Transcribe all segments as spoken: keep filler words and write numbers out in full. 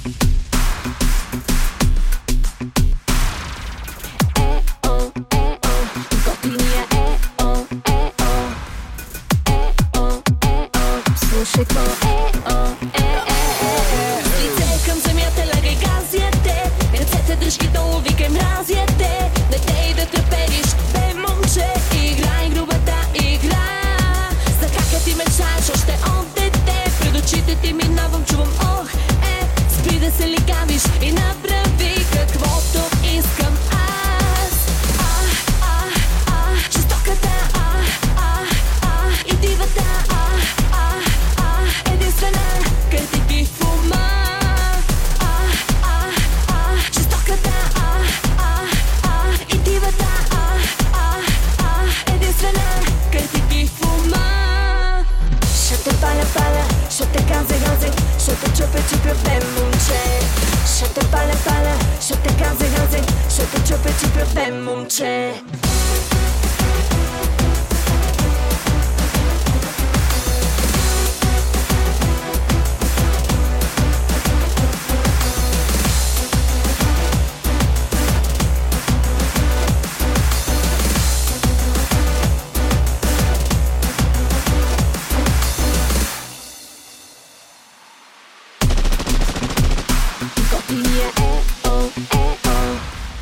Слушай какво е, о, е, е, е. С лице към земята лягай газите, ръцете дръж ги долу, викай мразите. Не дей да трепериш, бе момче, играй грубата игра. За кака ти мечтаеш още от дете, пред очите ти минавам, чувам ох, е. Спри да се ликавиш и направи каквото искам аз. А, а, а, жестоката, а, а, а, и дивата, а, а, а, единствена, къде ти в ума. А, а, а, жестоката, а, а, а, и дивата, а, а, а, единствена, къде ти в ума. Ще те паля, паля, ще те газе, газе, ще те чупя, чупя, бе момче. Ще те паля, паля, ще те газе, газе, ще те чупя, чупя, бе момче. Готиния е, о, е, о.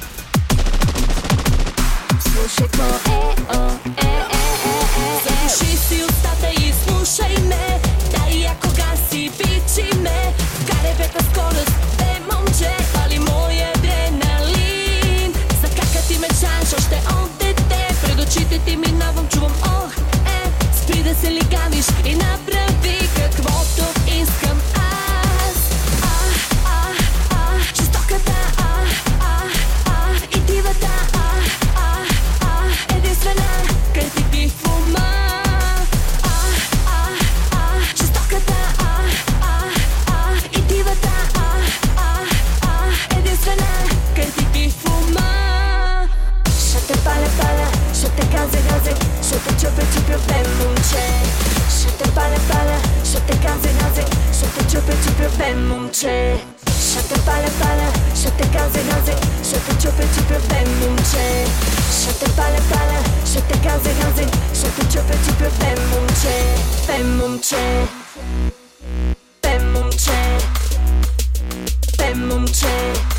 Слушай какво е, о, е, е, е, е. Запуши си устата и слушай ме. Дай яко газ и бичи ме. Вкарай пета скорост, бе момче, пали моя адреналин. За кака ти мечтаеш още от дете, пред очите ти минавам, чувам ох, е. Спри да се ликавиш и направи каквото искам аз. А, а, а, жестоката, а, а, а, и дивата, а, а, а, единствена, къде ти в ума. А, а, а, жестоката, а, а, а, и дивата, а, а, а, единствена, къде ти в ума. Ще те паля, паля, ще те газе, газе, ще те чупя, чупя, бе момче. Ще те паля, паля, ще те газе, газе, ще те чупя, чупя, бе момче. Ще те паля, паля, ще те газе, газе, ще те чупя, чупя, бе момче. Ще те паля, паля, ще те газе, газе, ще те чупя, чупя, бе момче. Бе момче, бе момче, бе момче.